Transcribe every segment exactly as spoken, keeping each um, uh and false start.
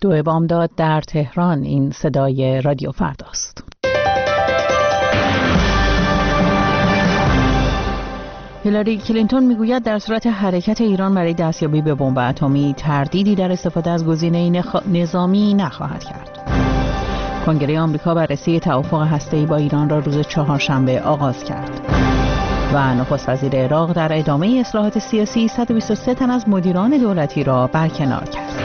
دو بامداد در تهران. این صدای رادیو فرداست. هیلاری کلینتون میگوید در صورت حرکت ایران برای دستیابی به بمب اتمی تردیدی در استفاده از گزینه نخ... نظامی نخواهد کرد. کنگره آمریکا بررسی توافق هسته‌ای با ایران را روز چهارشنبه آغاز کرد. و نخست وزیر عراق در ادامه اصلاحات سیاسی صد و بیست و سه تن از مدیران دولتی را برکنار کرد.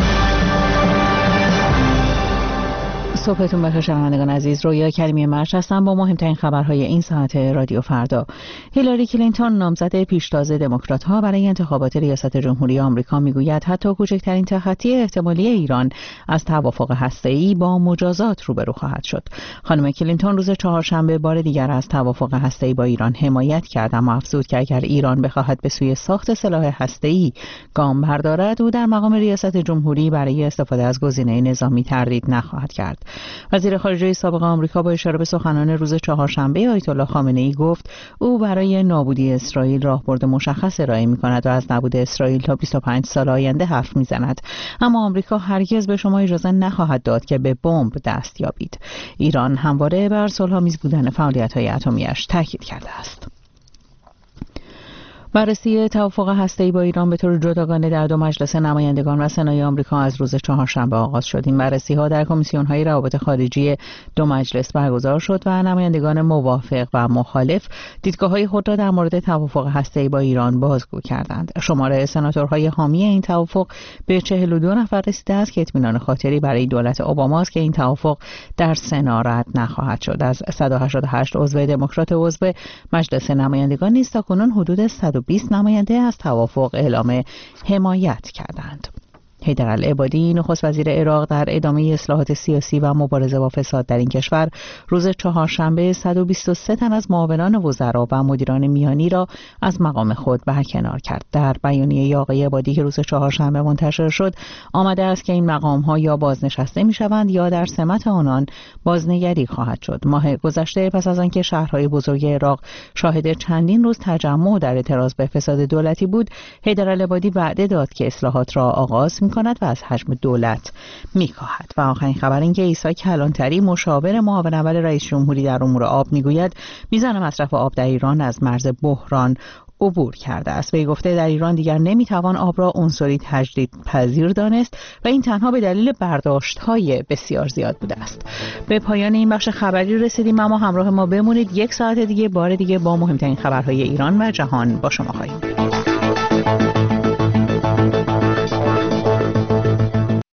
صبحتون بخیر شنوندگان عزیز. رویا کریمی مرش هستم با مهمترین خبرهای این ساعت رادیو فردا. هیلاری کلینتون نامزد پیشتاز دموکرات‌ها برای انتخابات ریاست جمهوری آمریکا میگوید حتی کوچکترین تخطی احتمالی ایران از توافق هسته‌ای با مجازات روبرو خواهد شد. خانم کلینتون روز چهارشنبه بار دیگر از توافق هسته‌ای با ایران حمایت کرد، اما افزود که اگر ایران بخواهد به سوی ساخت سلاح هسته‌ای گام بردارد، او در مقام ریاست جمهوری برای استفاده از گزینه نظامی تردید نخواهد کرد. وزیر خارجه سابق آمریکا با اشاره به سخنان روز چهارشنبه آیت الله خامنه‌ای گفت او برای نابودی اسرائیل راهبرد مشخص ارائه می‌کند و از نابود اسرائیل تا بیست و پنج سال آینده حرف می‌زند، اما آمریکا هرگز به شما اجازه نخواهد داد که به بمب دست یابید. ایران همواره بر صلح‌آمیز بودن فعالیت‌های اتمی‌اش تاکید کرده است. بررسی توافق هسته‌ای با ایران به طور جداگانه در دو مجلس نمایندگان و سنای آمریکا از روز چهارشنبه آغاز شد. این بررسی‌ها در کمیسیون‌های روابط خارجی دو مجلس برگزار شد و نمایندگان موافق و مخالف دیدگاه‌های خود را در مورد توافق هسته‌ای با ایران بازگو کردند. شمار سناتورهای حامی این توافق به چهل و دو نفر رسیده است که اطمینان خاطری برای دولت اوباما است که این توافق در سنا رد نخواهد شد. از صد و هشتاد و هشت عضو دموکرات عضو مجلس نمایندگان نیز تاکنون حدود صد و بیست نماینده از توافق اعلام حمایت کردند. حیدر العبادی نخست وزیر عراق در ادامه اصلاحات سیاسی و مبارزه با فساد در این کشور روز چهارشنبه صد و بیست و سه تن از معاونان وزرا و مدیران میانی را از مقام خود برکنار کرد. در بیانیه آقای عبادی که روز چهارشنبه منتشر شد آمده است که این مقام‌ها یا بازنشسته می‌شوند یا در سمت آنان بازنگری خواهد شد. ماه گذشته پس از آنکه شهرهای بزرگ عراق شاهد چندین روز تجمع در اعتراض به فساد دولتی بود، حیدر العبادی وعده داد که اصلاحات را آغاز کند و از حجم دولت می‌کاهد. و آخرین خبر این که عیسی کلانتری مشاور معاون اول رئیس جمهوری در امور آب میگوید میزان مصرف آب در ایران از مرز بحران عبور کرده است. وی گفته در ایران دیگر نمیتوان آب را عنصری تجدید پذیر دانست و این تنها به دلیل برداشت‌های بسیار زیاد بوده است. به پایان این بخش خبری رسیدیم، اما همراه ما بمونید. یک ساعت دیگه بار دیگه با مهمترین خبرهای ایران و جهان با شما خواهیم بود.